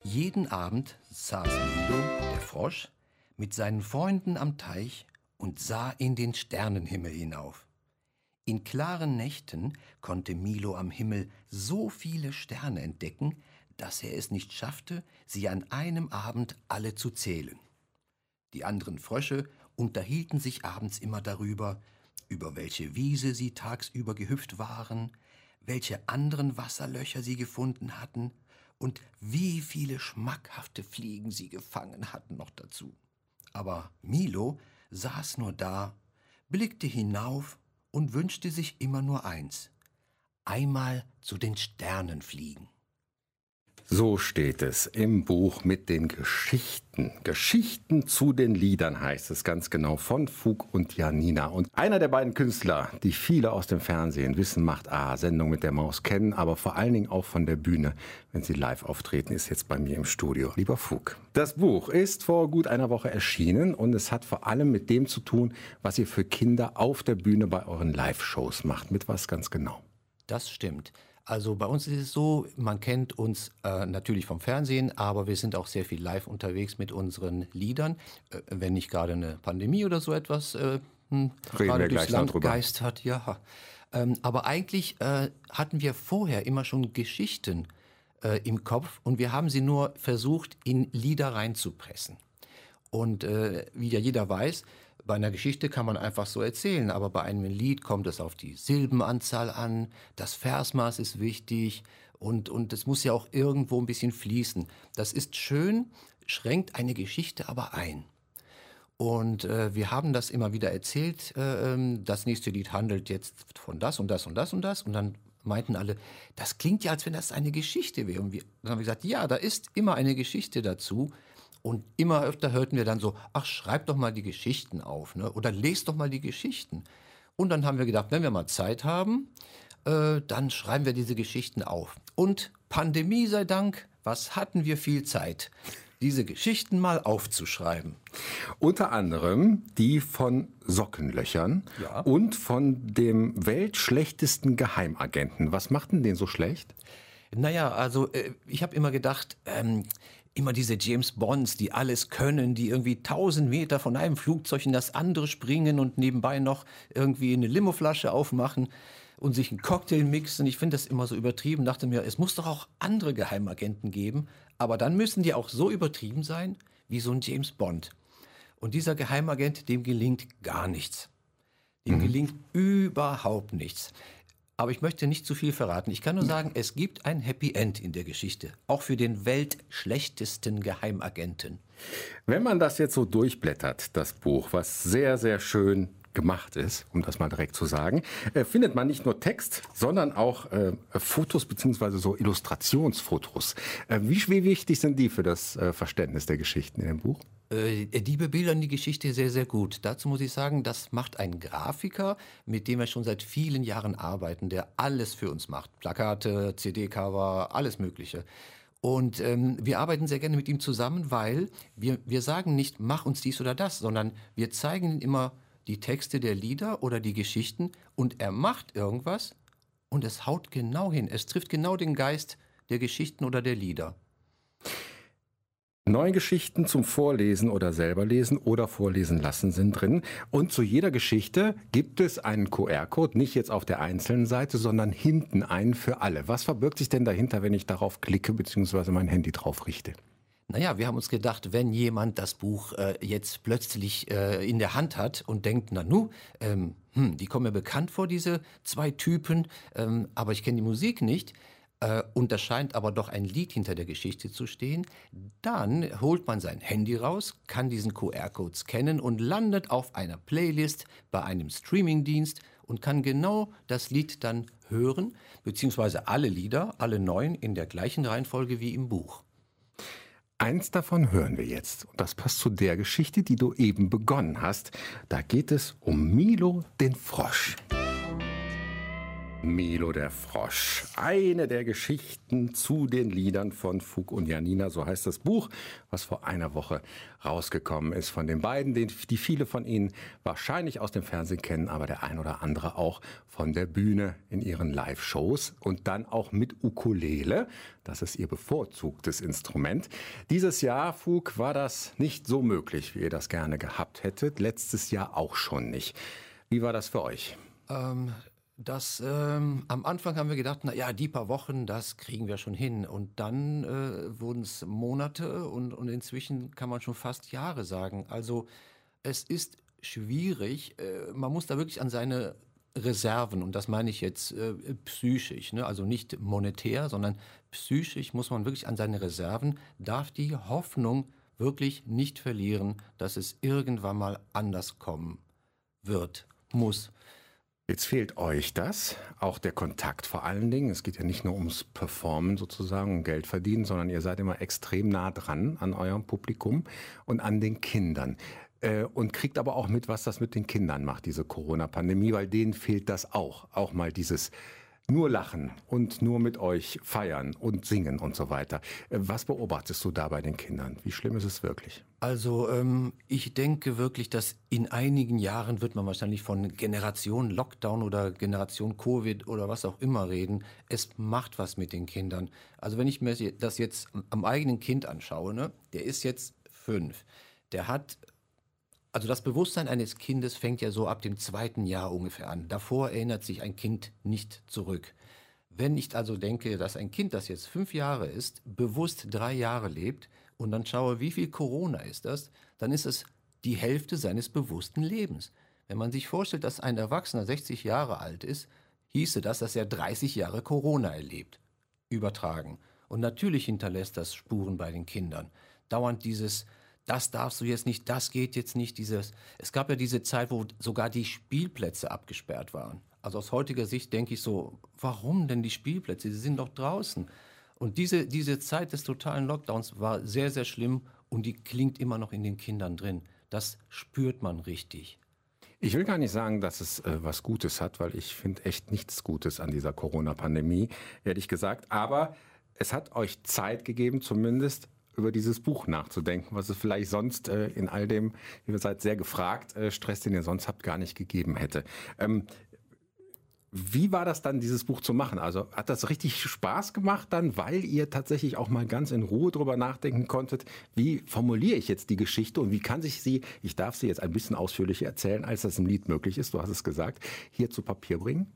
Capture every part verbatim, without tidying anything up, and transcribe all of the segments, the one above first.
Jeden Abend saß Milo, der Frosch, mit seinen Freunden am Teich und sah in den Sternenhimmel hinauf. In klaren Nächten konnte Milo am Himmel so viele Sterne entdecken, dass er es nicht schaffte, sie an einem Abend alle zu zählen. Die anderen Frösche unterhielten sich abends immer darüber, über welche Wiese sie tagsüber gehüpft waren, welche anderen Wasserlöcher sie gefunden hatten und wie viele schmackhafte Fliegen sie gefangen hatten noch dazu. Aber Milo saß nur da, blickte hinauf und wünschte sich immer nur eins: einmal zu den Sternen fliegen. So steht es im Buch mit den Geschichten. Geschichten zu den Liedern heißt es ganz genau, von Fug und Janina. Und einer der beiden Künstler, die viele aus dem Fernsehen, Wissen macht A, Sendung mit der Maus kennen, aber vor allen Dingen auch von der Bühne, wenn sie live auftreten, ist jetzt bei mir im Studio. Lieber Fug, das Buch ist vor gut einer Woche erschienen und es hat vor allem mit dem zu tun, was ihr für Kinder auf der Bühne bei euren Live-Shows macht. Mit was ganz genau? Das stimmt. Also bei uns ist es so, man kennt uns äh, natürlich vom Fernsehen, aber wir sind auch sehr viel live unterwegs mit unseren Liedern. Äh, wenn nicht gerade eine Pandemie oder so etwas äh, hm, gerade durchs Land geistert, ja. Ähm, aber eigentlich äh, hatten wir vorher immer schon Geschichten äh, im Kopf und wir haben sie nur versucht, in Lieder reinzupressen. Und äh, wie ja jeder weiß, bei einer Geschichte kann man einfach so erzählen, aber bei einem Lied kommt es auf die Silbenanzahl an, das Versmaß ist wichtig und, und es muss ja auch irgendwo ein bisschen fließen. Das ist schön, schränkt eine Geschichte aber ein. Und äh, wir haben das immer wieder erzählt, äh, das nächste Lied handelt jetzt von das und das und das und das und dann meinten alle, das klingt ja, als wenn das eine Geschichte wäre. Und wir, dann haben wir gesagt, ja, da ist immer eine Geschichte dazu. Und immer öfter hörten wir dann so, ach, schreib doch mal die Geschichten auf, ne? Oder lest doch mal die Geschichten. Und dann haben wir gedacht, wenn wir mal Zeit haben, äh, dann schreiben wir diese Geschichten auf. Und Pandemie sei Dank, was hatten wir viel Zeit, diese Geschichten mal aufzuschreiben. Unter anderem die von Sockenlöchern, ja, und von dem weltschlechtesten Geheimagenten. Was macht denn den so schlecht? Naja, also äh, ich habe immer gedacht, ähm, immer diese James Bonds, die alles können, die irgendwie tausend Meter von einem Flugzeug in das andere springen und nebenbei noch irgendwie eine Limoflasche aufmachen und sich einen Cocktail mixen. Ich finde das immer so übertrieben. Dachte mir, es muss doch auch andere Geheimagenten geben, aber dann müssen die auch so übertrieben sein wie so ein James Bond. Und dieser Geheimagent, dem gelingt gar nichts. Dem mhm. gelingt überhaupt nichts. Aber ich möchte nicht zu viel verraten. Ich kann nur sagen, es gibt ein Happy End in der Geschichte. Auch für den weltschlechtesten Geheimagenten. Wenn man das jetzt so durchblättert, das Buch, was sehr, sehr schön gemacht ist, um das mal direkt zu sagen, äh, findet man nicht nur Text, sondern auch äh, Fotos bzw. so Illustrationsfotos. Äh, wie, wie wichtig sind die für das äh, Verständnis der Geschichten in dem Buch? Äh, die bebildern die Geschichte sehr, sehr gut. Dazu muss ich sagen, das macht ein Grafiker, mit dem wir schon seit vielen Jahren arbeiten, der alles für uns macht. Plakate, C D-Cover, alles Mögliche. Und ähm, wir arbeiten sehr gerne mit ihm zusammen, weil wir, wir sagen nicht, mach uns dies oder das, sondern wir zeigen ihm immer die Texte der Lieder oder die Geschichten und er macht irgendwas und es haut genau hin. Es trifft genau den Geist der Geschichten oder der Lieder. Neun Geschichten zum Vorlesen oder selber lesen oder vorlesen lassen sind drin. Und zu jeder Geschichte gibt es einen Q R-Code, nicht jetzt auf der einzelnen Seite, sondern hinten einen für alle. Was verbirgt sich denn dahinter, wenn ich darauf klicke bzw. mein Handy drauf richte? Naja, wir haben uns gedacht, wenn jemand das Buch äh, jetzt plötzlich äh, in der Hand hat und denkt, na nu, ähm, hm, die kommen mir bekannt vor, diese zwei Typen, ähm, aber ich kenne die Musik nicht, äh, und da scheint aber doch ein Lied hinter der Geschichte zu stehen, dann holt man sein Handy raus, kann diesen Q R-Code scannen und landet auf einer Playlist bei einem Streamingdienst und kann genau das Lied dann hören, beziehungsweise alle Lieder, alle neun, in der gleichen Reihenfolge wie im Buch. Eins davon hören wir jetzt. Und das passt zu der Geschichte, die du eben begonnen hast. Da geht es um Milo den Frosch. Milo der Frosch. Eine der Geschichten zu den Liedern von Fug und Janina, so heißt das Buch, was vor einer Woche rausgekommen ist von den beiden, den, die viele von Ihnen wahrscheinlich aus dem Fernsehen kennen, aber der ein oder andere auch von der Bühne in ihren Live-Shows und dann auch mit Ukulele. Das ist ihr bevorzugtes Instrument. Dieses Jahr, Fug, war das nicht so möglich, wie ihr das gerne gehabt hättet. Letztes Jahr auch schon nicht. Wie war das für euch? Ähm, das, ähm, am Anfang haben wir gedacht, na ja, die paar Wochen, das kriegen wir schon hin. Und dann äh, wurden es Monate und, und inzwischen kann man schon fast Jahre sagen. Also es ist schwierig. Äh, man muss da wirklich an seine Reserven, und das meine ich jetzt äh, psychisch, ne? Also nicht monetär, sondern psychisch muss man wirklich an seine Reserven, darf die Hoffnung wirklich nicht verlieren, dass es irgendwann mal anders kommen wird, muss. Jetzt fehlt euch das, auch der Kontakt vor allen Dingen. Es geht ja nicht nur ums Performen sozusagen, um Geld verdienen, sondern ihr seid immer extrem nah dran an eurem Publikum und an den Kindern. Äh, und kriegt aber auch mit, was das mit den Kindern macht, diese Corona-Pandemie, weil denen fehlt das auch. Auch mal dieses nur lachen und nur mit euch feiern und singen und so weiter. Äh, was beobachtest du da bei den Kindern? Wie schlimm ist es wirklich? Also ähm, ich denke wirklich, dass in einigen Jahren wird man wahrscheinlich von Generation Lockdown oder Generation Covid oder was auch immer reden. Es macht was mit den Kindern. Also wenn ich mir das jetzt am eigenen Kind anschaue, ne, der ist jetzt fünf. Der hat, also das Bewusstsein eines Kindes fängt ja so ab dem zweiten Jahr ungefähr an. Davor erinnert sich ein Kind nicht zurück. Wenn ich also denke, dass ein Kind, das jetzt fünf Jahre ist, bewusst drei Jahre lebt und dann schaue, wie viel Corona ist das, dann ist es die Hälfte seines bewussten Lebens. Wenn man sich vorstellt, dass ein Erwachsener sechzig Jahre alt ist, hieße das, dass er dreißig Jahre Corona erlebt. Übertragen. Und natürlich hinterlässt das Spuren bei den Kindern. Dauernd dieses, das darfst du jetzt nicht, das geht jetzt nicht. Dieses, es gab ja diese Zeit, wo sogar die Spielplätze abgesperrt waren. Also aus heutiger Sicht denke ich so, warum denn die Spielplätze? Sie sind doch draußen. Und diese, diese Zeit des totalen Lockdowns war sehr, sehr schlimm und die klingt immer noch in den Kindern drin. Das spürt man richtig. Ich will gar nicht sagen, dass es äh, was Gutes hat, weil ich finde echt nichts Gutes an dieser Corona-Pandemie, ehrlich gesagt. Aber es hat euch Zeit gegeben, zumindest über dieses Buch nachzudenken, was es vielleicht sonst äh, in all dem, ihr seid sehr gefragt, äh, Stress, den ihr sonst habt, gar nicht gegeben hätte. Ähm, Wie war das dann, dieses Buch zu machen? Also hat das richtig Spaß gemacht dann, weil ihr tatsächlich auch mal ganz in Ruhe drüber nachdenken konntet, wie formuliere ich jetzt die Geschichte und wie kann sich sie, ich darf sie jetzt ein bisschen ausführlicher erzählen, als das im Lied möglich ist, du hast es gesagt, hier zu Papier bringen?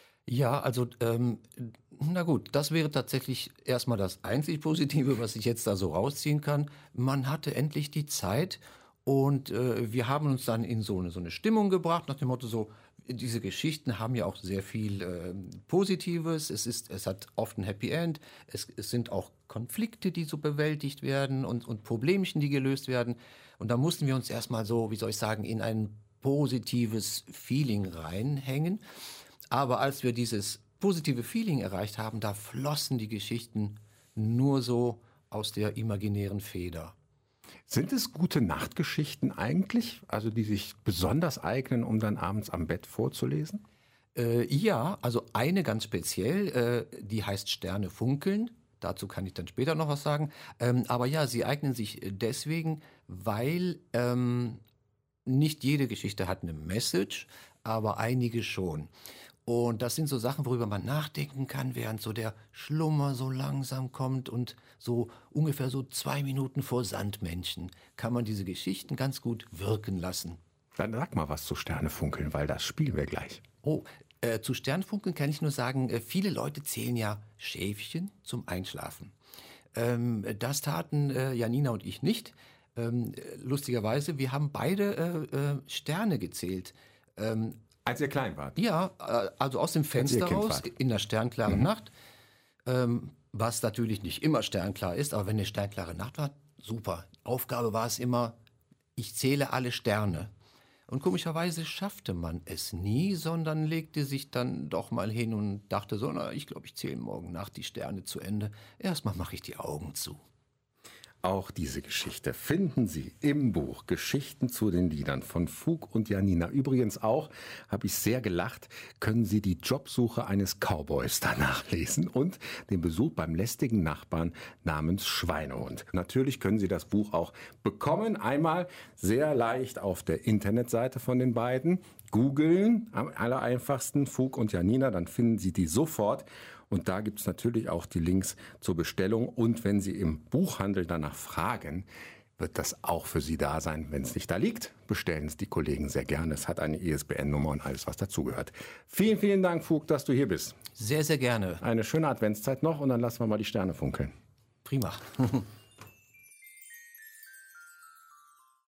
Ja, also, ähm, na gut, das wäre tatsächlich erstmal das einzig Positive, was ich jetzt da so rausziehen kann. Man hatte endlich die Zeit und äh, wir haben uns dann in so eine, so eine Stimmung gebracht, nach dem Motto so, diese Geschichten haben ja auch sehr viel äh, Positives, es ist, es hat oft ein Happy End, es, es sind auch Konflikte, die so bewältigt werden und, und Problemchen, die gelöst werden. Und da mussten wir uns erstmal so, wie soll ich sagen, in ein positives Feeling reinhängen. Aber als wir dieses positive Feeling erreicht haben, da flossen die Geschichten nur so aus der imaginären Feder. Sind es gute Nachtgeschichten eigentlich, also die sich besonders eignen, um dann abends am Bett vorzulesen? Äh, ja, also eine ganz speziell, äh, die heißt Sterne funkeln. Dazu kann ich dann später noch was sagen. Ähm, aber ja, sie eignen sich deswegen, weil ähm, nicht jede Geschichte hat eine Message, aber einige schon. Und das sind so Sachen, worüber man nachdenken kann, während so der Schlummer so langsam kommt und so ungefähr so zwei Minuten vor Sandmännchen kann man diese Geschichten ganz gut wirken lassen. Dann sag mal was zu Sternefunkeln, weil das spielen wir gleich. Oh, äh, zu Sternfunkeln kann ich nur sagen, äh, viele Leute zählen ja Schäfchen zum Einschlafen. Ähm, das taten äh, Janina und ich nicht. Ähm, lustigerweise, wir haben beide äh, äh, Sterne gezählt. Ähm, Als ihr klein wart? Ja, äh, also aus dem Fenster raus, in der sternklaren mhm. Nacht, ähm, was natürlich nicht immer sternklar ist, aber wenn eine sternklare Nacht war, super. Aufgabe war es immer, ich zähle alle Sterne. Und komischerweise schaffte man es nie, sondern legte sich dann doch mal hin und dachte so, na, ich glaube, ich zähle morgen Nacht die Sterne zu Ende. Erstmal mache ich die Augen zu. Auch diese Geschichte finden Sie im Buch Geschichten zu den Liedern von Fug und Janina. Übrigens auch, habe ich sehr gelacht, können Sie die Jobsuche eines Cowboys danach lesen und den Besuch beim lästigen Nachbarn namens Schweinehund. Natürlich können Sie das Buch auch bekommen. Einmal sehr leicht auf der Internetseite von den beiden. Googeln, am aller einfachsten Fug und Janina, dann finden Sie die sofort. Und da gibt es natürlich auch die Links zur Bestellung. Und wenn Sie im Buchhandel danach fragen, wird das auch für Sie da sein. Wenn es nicht da liegt, bestellen es die Kollegen sehr gerne. Es hat eine I S B N-Nummer und alles, was dazugehört. Vielen, vielen Dank, Fug, dass du hier bist. Sehr, sehr gerne. Eine schöne Adventszeit noch und dann lassen wir mal die Sterne funkeln. Prima.